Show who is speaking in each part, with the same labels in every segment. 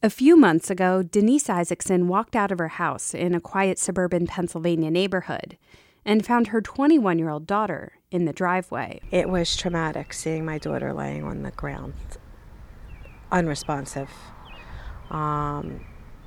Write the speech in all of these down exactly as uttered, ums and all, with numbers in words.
Speaker 1: A few months ago, Denise Isaacson walked out of her house in a quiet suburban Pennsylvania neighborhood and found her twenty-one-year-old daughter in the driveway.
Speaker 2: It was traumatic seeing my daughter laying on the ground, unresponsive. Um,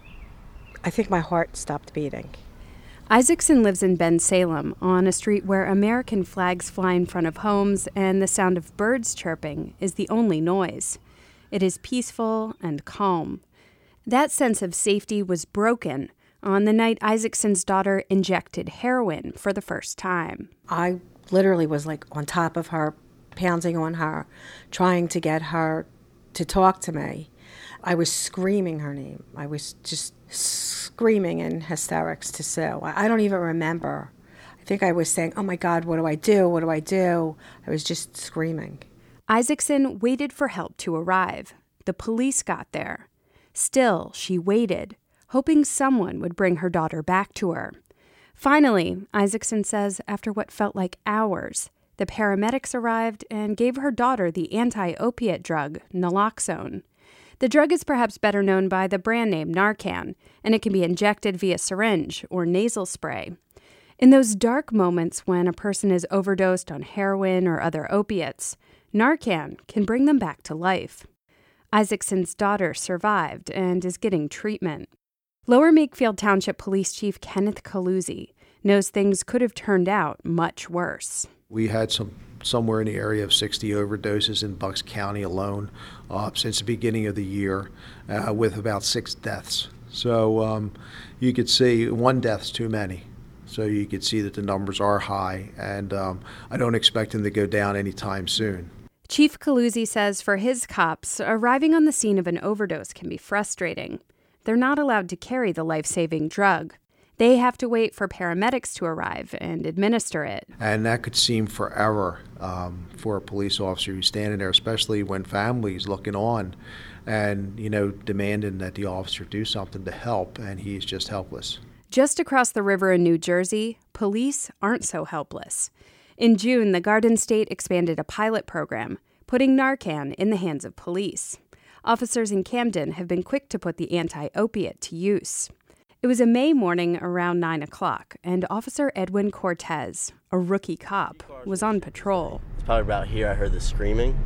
Speaker 2: I think my heart stopped beating.
Speaker 1: Isaacson lives in Bensalem, on a street where American flags fly in front of homes and the sound of birds chirping is the only noise. It is peaceful and calm. That sense of safety was broken on the night Isaacson's daughter injected heroin for the first time.
Speaker 2: I literally was like on top of her, pounding on her, trying to get her to talk to me. I was screaming her name. I was just screaming in hysterics to Sue. I don't even remember. I think I was saying, oh my God, what do I do? What do I do? I was just screaming.
Speaker 1: Isaacson waited for help to arrive. The police got there. Still, she waited, hoping someone would bring her daughter back to her. Finally, Isaacson says, after what felt like hours, the paramedics arrived and gave her daughter the anti-opiate drug, naloxone. The drug is perhaps better known by the brand name Narcan, and it can be injected via syringe or nasal spray. In those dark moments when a person is overdosed on heroin or other opiates, Narcan can bring them back to life. Isaacson's daughter survived and is getting treatment. Lower Makefield Township Police Chief Kenneth Caluzzi knows things could have turned out much worse.
Speaker 3: We had some somewhere in the area of sixty overdoses in Bucks County alone uh, since the beginning of the year, uh, with about six deaths. So um, you could see one death's too many. So you could see that the numbers are high, and um, I don't expect them to go down anytime soon.
Speaker 1: Chief Caluzzi says for his cops, arriving on the scene of an overdose can be frustrating. They're not allowed to carry the life-saving drug. They have to wait for paramedics to arrive and administer it.
Speaker 3: And that could seem forever um, for a police officer who's standing there, especially when families looking on and, you know, demanding that the officer do something to help, and he's just helpless.
Speaker 1: Just across the river in New Jersey, police aren't so helpless. In June, the Garden State expanded a pilot program, putting Narcan in the hands of police. Officers in Camden have been quick to put the anti-opiate to use. It was a May morning around nine o'clock, and Officer Edwin Cortez, a rookie cop, was on patrol.
Speaker 4: It's probably about here I heard the screaming,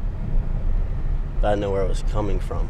Speaker 4: but I didn't know where it was coming from.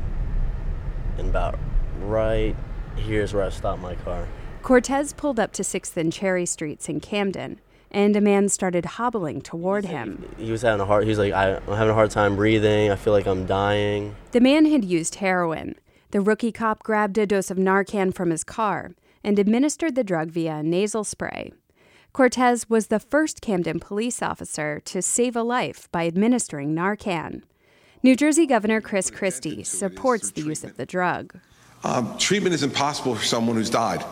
Speaker 4: And about right here's where I stopped my car.
Speaker 1: Cortez pulled up to sixth and Cherry Streets in Camden, and a man started hobbling toward him.
Speaker 4: He was having a hard, he was like, I'm having a hard time breathing. I feel like I'm dying.
Speaker 1: The man had used heroin. The rookie cop grabbed a dose of Narcan from his car and administered the drug via a nasal spray. Cortez was the first Camden police officer to save a life by administering Narcan. New Jersey Governor Chris Christie supports the use of the drug.
Speaker 5: Um, treatment is impossible for someone who's died.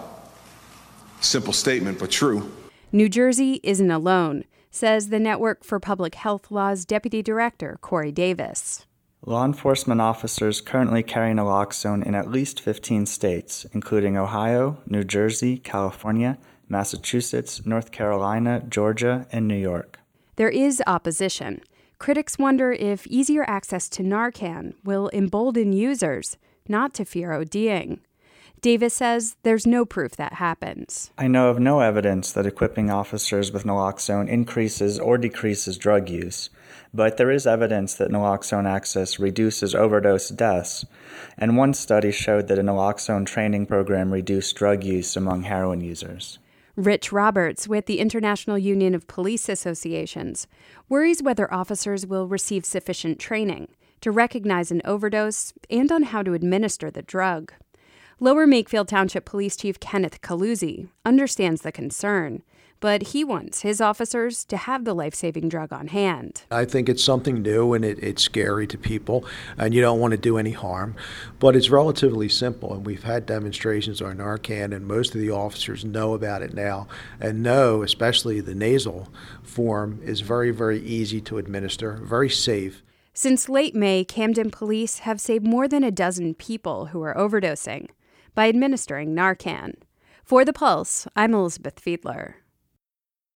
Speaker 5: Simple statement, but true.
Speaker 1: New Jersey isn't alone, says the Network for Public Health Law's Deputy Director, Corey Davis.
Speaker 6: Law enforcement officers currently carry naloxone in at least fifteen states, including Ohio, New Jersey, California, Massachusetts, North Carolina, Georgia, and New York.
Speaker 1: There is opposition. Critics wonder if easier access to Narcan will embolden users not to fear ODing. Davis says there's no proof that happens.
Speaker 6: I know of no evidence that equipping officers with naloxone increases or decreases drug use, but there is evidence that naloxone access reduces overdose deaths, and one study showed that a naloxone training program reduced drug use among heroin users.
Speaker 1: Rich Roberts with the International Union of Police Associations worries whether officers will receive sufficient training to recognize an overdose and on how to administer the drug. Lower Makefield Township Police Chief Kenneth Caluzzi understands the concern, but he wants his officers to have the life-saving drug on hand.
Speaker 3: I think it's something new, and it, it's scary to people, and you don't want to do any harm. But it's relatively simple, and we've had demonstrations on Narcan, and most of the officers know about it now, and know, especially the nasal form, is very, very easy to administer, very safe.
Speaker 1: Since late May, Camden police have saved more than a dozen people who are overdosing by administering Narcan. For The Pulse, I'm Elizabeth Fiedler.